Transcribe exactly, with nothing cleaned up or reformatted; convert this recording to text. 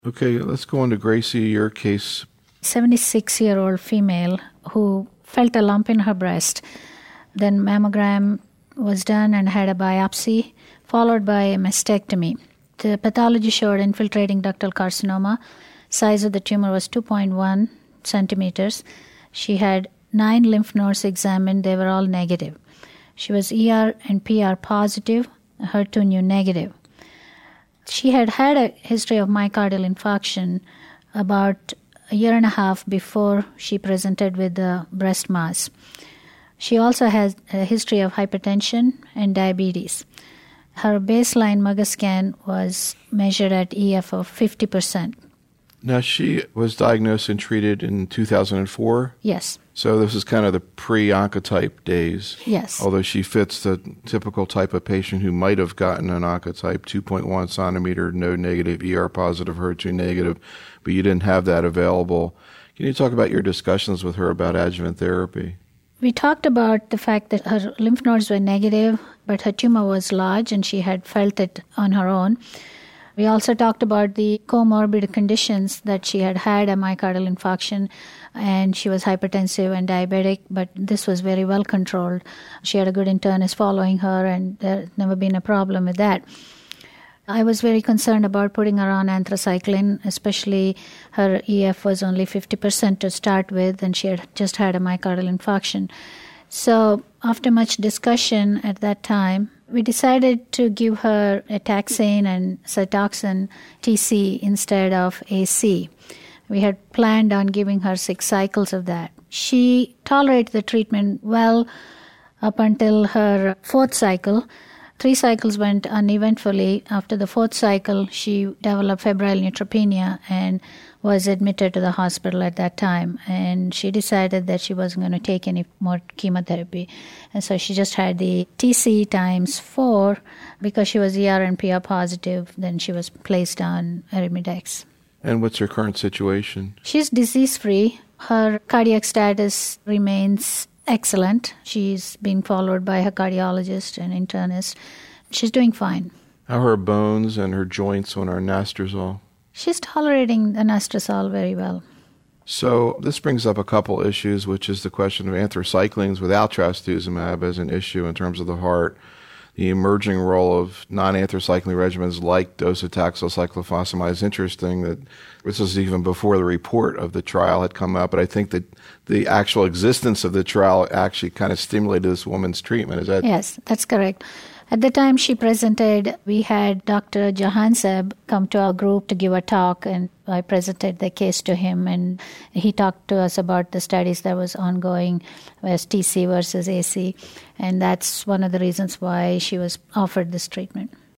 Okay, let's go on to Gracie, your case. seventy-six-year-old female who felt a lump in her breast. Then mammogram was done and had a biopsy, followed by a mastectomy. The pathology showed infiltrating ductal carcinoma. Size of the tumor was two point one centimeters. She had nine lymph nodes examined. They were all negative. She was E R and P R positive, H E R two neu negative. She had had a history of myocardial infarction about a year and a half before she presented with the breast mass. She also has a history of hypertension and diabetes. Her baseline M U G A scan was measured at E F of fifty percent. Now, she was diagnosed and treated in two thousand four? Yes. So this is kind of the pre-Oncotype days. Yes. Although she fits the typical type of patient who might have gotten an Oncotype, two point one centimeter, node negative, E R positive, H E R two negative, but you didn't have that available. Can you talk about your discussions with her about adjuvant therapy? We talked about the fact that her lymph nodes were negative, but her tumor was large and she had felt it on her own. We also talked about the comorbid conditions that she had had a myocardial infarction, and she was hypertensive and diabetic, but this was very well controlled. She had a good internist following her, and there's never been a problem with that. I was very concerned about putting her on anthracycline, especially her E F was only fifty percent to start with, and she had just had a myocardial infarction. So after much discussion at that time, we decided to give her a taxane and Cytoxan T C instead of A C. We had planned on giving her six cycles of that. She tolerated the treatment well up until her fourth cycle. Three cycles went uneventfully. After the fourth cycle, she developed febrile neutropenia and was admitted to the hospital at that time. And she decided that she wasn't going to take any more chemotherapy. And so she just had the T C times four. Because she was E R and P R positive, then she was placed on Arimidex. And what's her current situation? She's disease-free. Her cardiac status remains excellent. She's being followed by her cardiologist and internist. She's doing fine. How are her bones and her joints on her anastrozole? She's tolerating the anastrozole very well. So this brings up a couple issues, which is the question of anthracyclines without trastuzumab as an issue in terms of the heart. The emerging role of non-anthracycline regimens like docetaxel cyclophosphamide is interesting. That this is even before the report of the trial had come out, but I think that the actual existence of the trial actually kind of stimulated this woman's treatment. Is that? Yes, that's correct. At the time she presented, we had Doctor Jahanseb come to our group to give a talk, and I presented the case to him, and he talked to us about the studies that was ongoing as T C versus A C, and that's one of the reasons why she was offered this treatment.